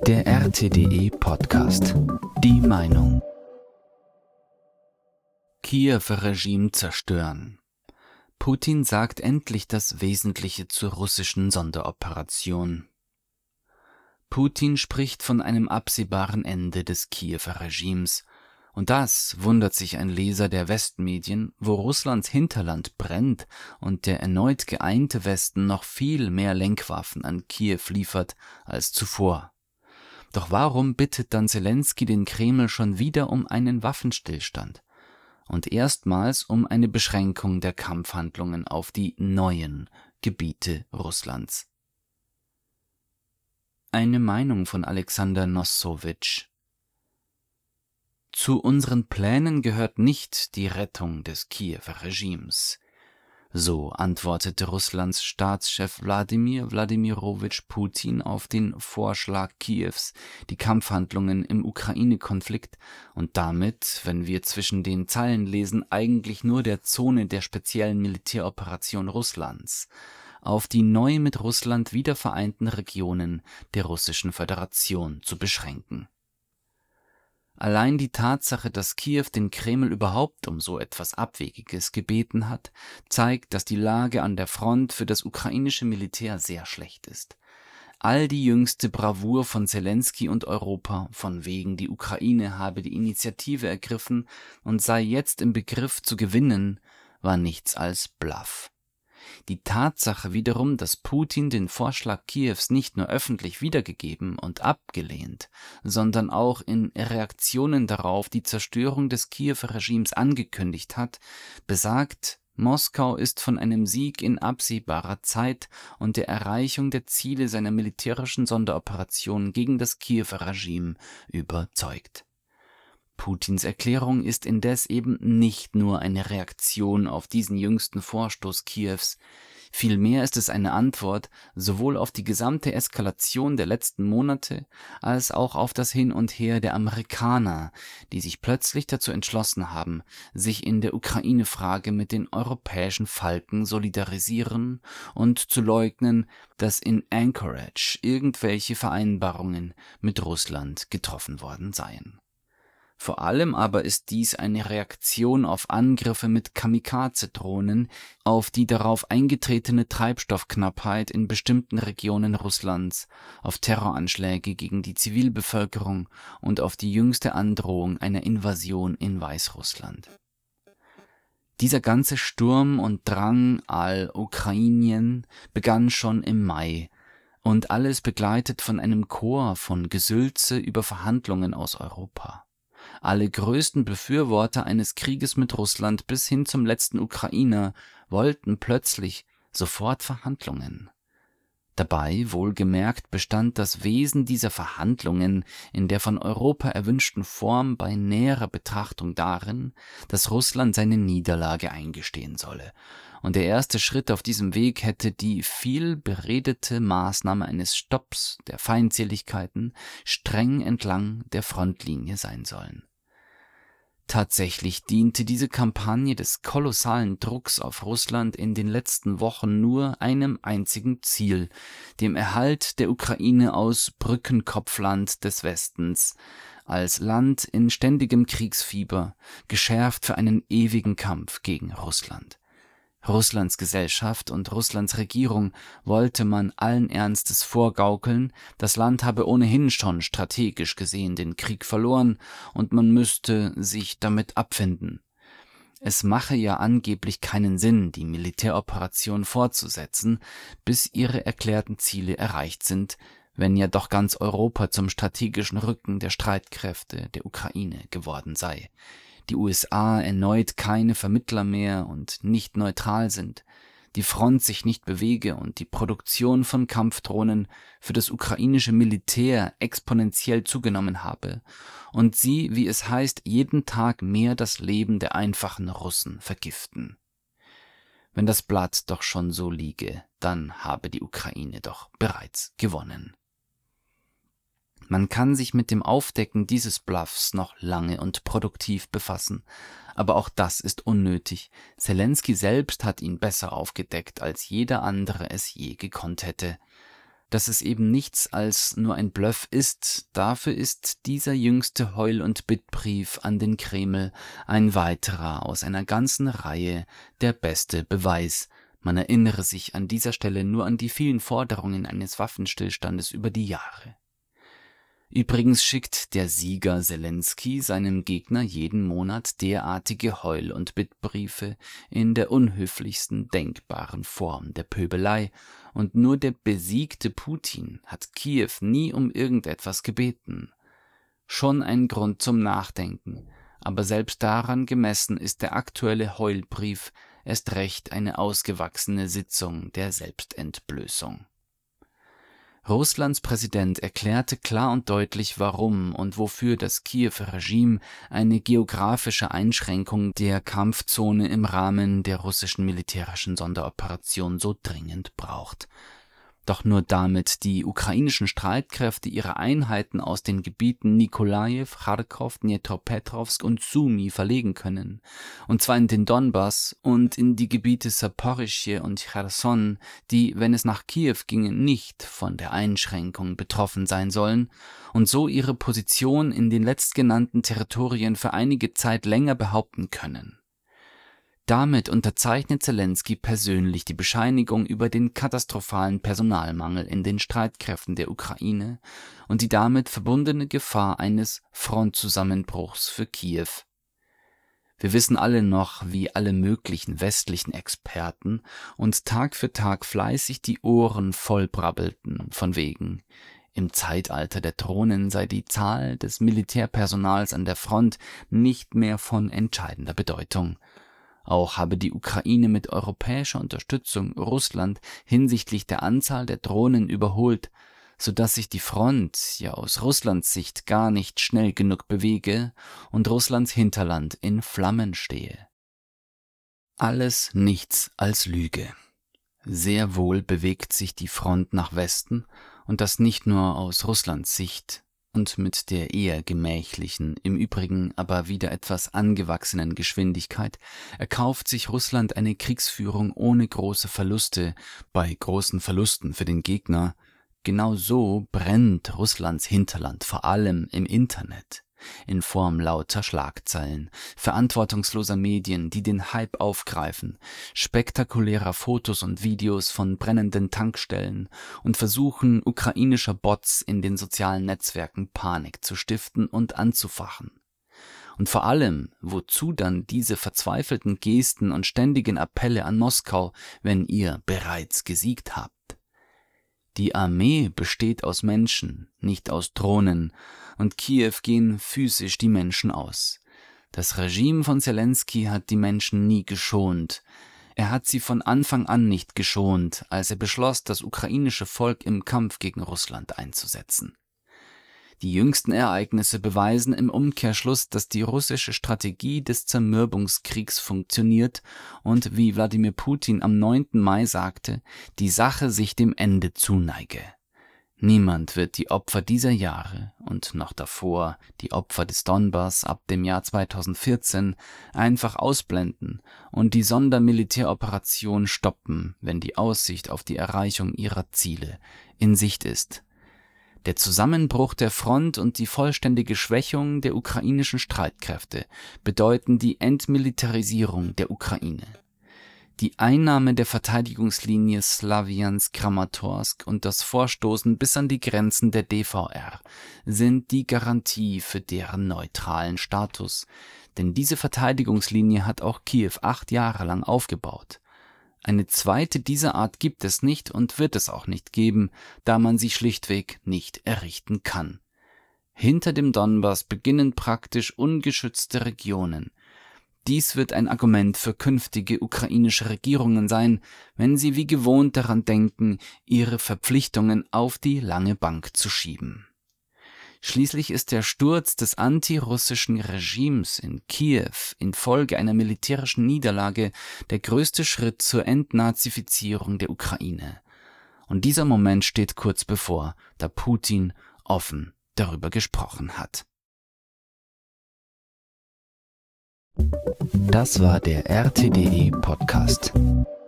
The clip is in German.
Der RTDE Podcast. Die Meinung. Kiewer Regime zerstören. Putin sagt endlich das Wesentliche zur russischen Sonderoperation. Putin spricht von einem absehbaren Ende des Kiewer Regimes. Und das wundert sich ein Leser der Westmedien, wo Russlands Hinterland brennt und der erneut geeinte Westen noch viel mehr Lenkwaffen an Kiew liefert als zuvor. Doch warum bittet dann Selenskyj den Kreml schon wieder um einen Waffenstillstand und erstmals um eine Beschränkung der Kampfhandlungen auf die neuen Gebiete Russlands? Eine Meinung von Alexander Nossowitsch. Zu unseren Plänen gehört nicht die Rettung des Kiewer Regimes. So antwortete Russlands Staatschef Wladimir Wladimirowitsch Putin auf den Vorschlag Kiews, die Kampfhandlungen im Ukraine-Konflikt und damit, wenn wir zwischen den Zeilen lesen, eigentlich nur der Zone der speziellen Militäroperation Russlands, auf die neu mit Russland wiedervereinten Regionen der Russischen Föderation zu beschränken. Allein die Tatsache, dass Kiew den Kreml überhaupt um so etwas Abwegiges gebeten hat, zeigt, dass die Lage an der Front für das ukrainische Militär sehr schlecht ist. All die jüngste Bravour von Selenskyj und Europa, von wegen die Ukraine habe die Initiative ergriffen und sei jetzt im Begriff zu gewinnen, war nichts als Bluff. Die Tatsache wiederum, dass Putin den Vorschlag Kiews nicht nur öffentlich wiedergegeben und abgelehnt, sondern auch in Reaktionen darauf die Zerstörung des Kiewer Regimes angekündigt hat, besagt, Moskau ist von einem Sieg in absehbarer Zeit und der Erreichung der Ziele seiner militärischen Sonderoperation gegen das Kiewer Regime überzeugt. Putins Erklärung ist indes eben nicht nur eine Reaktion auf diesen jüngsten Vorstoß Kiews, vielmehr ist es eine Antwort sowohl auf die gesamte Eskalation der letzten Monate als auch auf das Hin und Her der Amerikaner, die sich plötzlich dazu entschlossen haben, sich in der Ukraine-Frage mit den europäischen Falken solidarisieren und zu leugnen, dass in Anchorage irgendwelche Vereinbarungen mit Russland getroffen worden seien. Vor allem aber ist dies eine Reaktion auf Angriffe mit Kamikaze-Drohnen, auf die darauf eingetretene Treibstoffknappheit in bestimmten Regionen Russlands, auf Terroranschläge gegen die Zivilbevölkerung und auf die jüngste Androhung einer Invasion in Weißrussland. Dieser ganze Sturm und Drang all-Ukrainien begann schon im Mai und alles begleitet von einem Chor von Gesülze über Verhandlungen aus Europa. Alle größten Befürworter eines Krieges mit Russland bis hin zum letzten Ukrainer wollten plötzlich sofort Verhandlungen. Dabei, wohlgemerkt, bestand das Wesen dieser Verhandlungen in der von Europa erwünschten Form bei näherer Betrachtung darin, dass Russland seine Niederlage eingestehen solle. Und der erste Schritt auf diesem Weg hätte die viel beredete Maßnahme eines Stopps der Feindseligkeiten streng entlang der Frontlinie sein sollen. Tatsächlich diente diese Kampagne des kolossalen Drucks auf Russland in den letzten Wochen nur einem einzigen Ziel, dem Erhalt der Ukraine aus Brückenkopfland des Westens, als Land in ständigem Kriegsfieber, geschärft für einen ewigen Kampf gegen Russland. Russlands Gesellschaft und Russlands Regierung wollte man allen Ernstes vorgaukeln, das Land habe ohnehin schon strategisch gesehen den Krieg verloren und man müsste sich damit abfinden. Es mache ja angeblich keinen Sinn, die Militäroperation fortzusetzen, bis ihre erklärten Ziele erreicht sind, wenn ja doch ganz Europa zum strategischen Rücken der Streitkräfte der Ukraine geworden sei. Die USA erneut keine Vermittler mehr und nicht neutral sind, die Front sich nicht bewege und die Produktion von Kampfdrohnen für das ukrainische Militär exponentiell zugenommen habe und sie, wie es heißt, jeden Tag mehr das Leben der einfachen Russen vergiften. Wenn das Blatt doch schon so liege, dann habe die Ukraine doch bereits gewonnen. Man kann sich mit dem Aufdecken dieses Bluffs noch lange und produktiv befassen, aber auch das ist unnötig. Selenskyj selbst hat ihn besser aufgedeckt, als jeder andere es je gekonnt hätte. Dass es eben nichts als nur ein Bluff ist, dafür ist dieser jüngste Heul- und Bittbrief an den Kreml ein weiterer aus einer ganzen Reihe, der beste Beweis. Man erinnere sich an dieser Stelle nur an die vielen Forderungen eines Waffenstillstandes über die Jahre. Übrigens schickt der Sieger Selenskyj seinem Gegner jeden Monat derartige Heul- und Bittbriefe in der unhöflichsten denkbaren Form der Pöbelei, und nur der besiegte Putin hat Kiew nie um irgendetwas gebeten. Schon ein Grund zum Nachdenken, aber selbst daran gemessen ist der aktuelle Heulbrief erst recht eine ausgewachsene Sitzung der Selbstentblößung. Russlands Präsident erklärte klar und deutlich, warum und wofür das Kiewer Regime eine geografische Einschränkung der Kampfzone im Rahmen der russischen militärischen Sonderoperation so dringend braucht. Doch nur damit die ukrainischen Streitkräfte ihre Einheiten aus den Gebieten Nikolajew, Charkow, Dnipropetrovsk und Sumy verlegen können, und zwar in den Donbass und in die Gebiete Saporischschje und Cherson, die, wenn es nach Kiew ginge, nicht von der Einschränkung betroffen sein sollen, und so ihre Position in den letztgenannten Territorien für einige Zeit länger behaupten können. Damit unterzeichnet Selenskyj persönlich die Bescheinigung über den katastrophalen Personalmangel in den Streitkräften der Ukraine und die damit verbundene Gefahr eines Frontzusammenbruchs für Kiew. Wir wissen alle noch, wie alle möglichen westlichen Experten uns Tag für Tag fleißig die Ohren vollbrabbelten, von wegen: Im Zeitalter der Drohnen sei die Zahl des Militärpersonals an der Front nicht mehr von entscheidender Bedeutung. Auch habe die Ukraine mit europäischer Unterstützung Russland hinsichtlich der Anzahl der Drohnen überholt, sodass sich die Front ja aus Russlands Sicht gar nicht schnell genug bewege und Russlands Hinterland in Flammen stehe. Alles nichts als Lüge. Sehr wohl bewegt sich die Front nach Westen, und das nicht nur aus Russlands Sicht und mit der eher gemächlichen, im Übrigen aber wieder etwas angewachsenen Geschwindigkeit erkauft sich Russland eine Kriegsführung ohne große Verluste, bei großen Verlusten für den Gegner. Genau so brennt Russlands Hinterland vor allem im Internet, in Form lauter Schlagzeilen, verantwortungsloser Medien, die den Hype aufgreifen, spektakulärer Fotos und Videos von brennenden Tankstellen und versuchen, ukrainischer Bots in den sozialen Netzwerken Panik zu stiften und anzufachen. Und vor allem, wozu dann diese verzweifelten Gesten und ständigen Appelle an Moskau, wenn ihr bereits gesiegt habt? Die Armee besteht aus Menschen, nicht aus Drohnen, und Kiew gehen physisch die Menschen aus. Das Regime von Selenskyj hat die Menschen nie geschont. Er hat sie von Anfang an nicht geschont, als er beschloss, das ukrainische Volk im Kampf gegen Russland einzusetzen. Die jüngsten Ereignisse beweisen im Umkehrschluss, dass die russische Strategie des Zermürbungskriegs funktioniert und, wie Wladimir Putin am 9. Mai sagte, die Sache sich dem Ende zuneige. Niemand wird die Opfer dieser Jahre und noch davor die Opfer des Donbass ab dem Jahr 2014 einfach ausblenden und die Sondermilitäroperation stoppen, wenn die Aussicht auf die Erreichung ihrer Ziele in Sicht ist. Der Zusammenbruch der Front und die vollständige Schwächung der ukrainischen Streitkräfte bedeuten die Entmilitarisierung der Ukraine. Die Einnahme der Verteidigungslinie Slavjansk-Kramatorsk und das Vorstoßen bis an die Grenzen der DVR sind die Garantie für deren neutralen Status, denn diese Verteidigungslinie hat auch Kiew 8 Jahre lang aufgebaut. Eine zweite dieser Art gibt es nicht und wird es auch nicht geben, da man sie schlichtweg nicht errichten kann. Hinter dem Donbass beginnen praktisch ungeschützte Regionen. Dies wird ein Argument für künftige ukrainische Regierungen sein, wenn sie wie gewohnt daran denken, ihre Verpflichtungen auf die lange Bank zu schieben. Schließlich ist der Sturz des antirussischen Regimes in Kiew infolge einer militärischen Niederlage der größte Schritt zur Entnazifizierung der Ukraine. Und dieser Moment steht kurz bevor, da Putin offen darüber gesprochen hat. Das war der RTDE Podcast.